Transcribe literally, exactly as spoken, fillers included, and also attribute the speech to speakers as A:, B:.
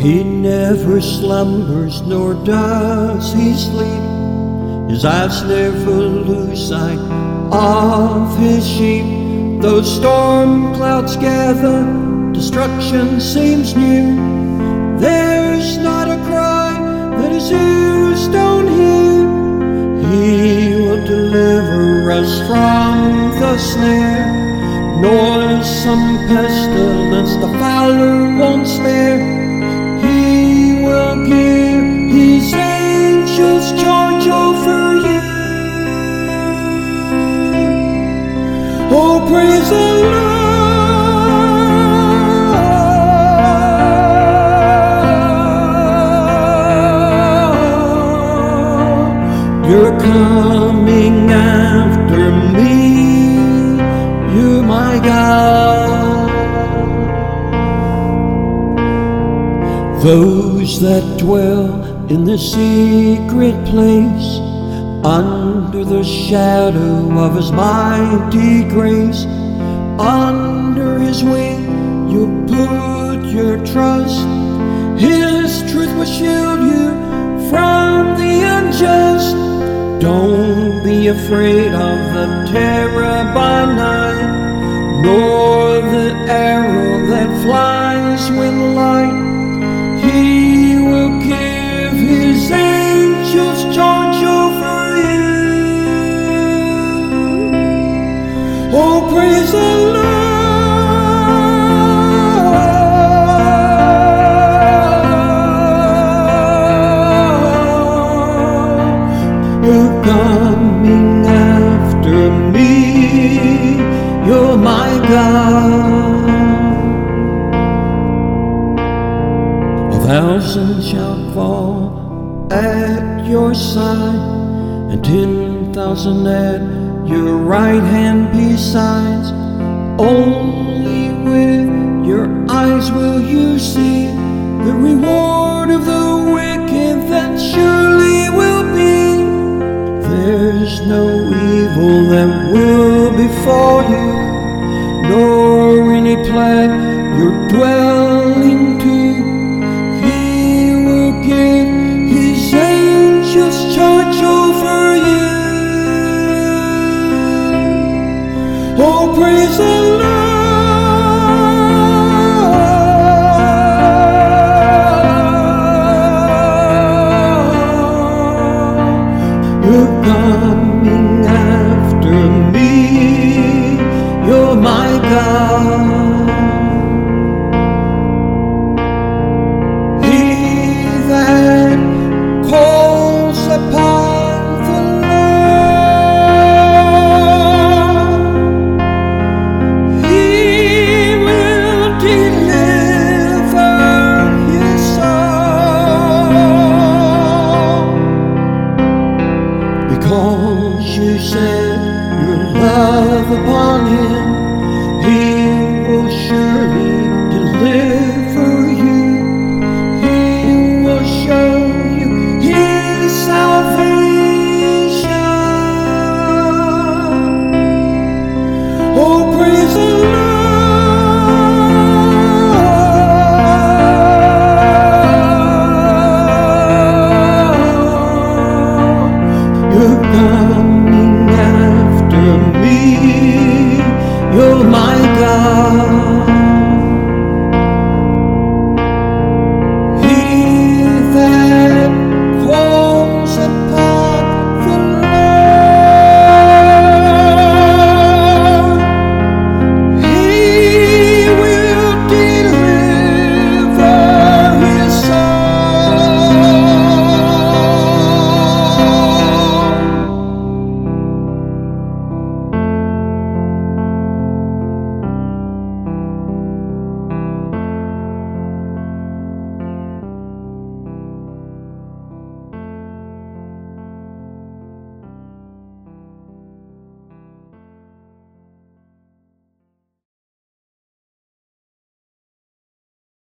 A: He never slumbers nor does he sleep. His eyes never lose sight of his sheep. Though storm clouds gather, destruction seems near, there's not a cry that his ears don't hear. He will deliver us from the snare, nor some pestilence the fowler won't spare. He will give his angels charge over you. Oh, praise the Lord. You're coming after me, you're my God. Those that dwell in the secret place, under the shadow of his mighty grace, under his wing you'll put your trust. His truth will shield you from the unjust. Don't be afraid of the terror by night, nor the arrow that flies with light. He will give his angels charge over you. Oh, praise the Lord. You're coming after me, you're my God. A thousand shall fall at your side, and ten thousand at your right hand besides. Only with your eyes will you see the reward of the wicked that surely will be. There's no evil that will befall you, nor any plague you're dwelling to. Give his angels charge over you. Oh, praise the Lord. You're coming after me, you're my God.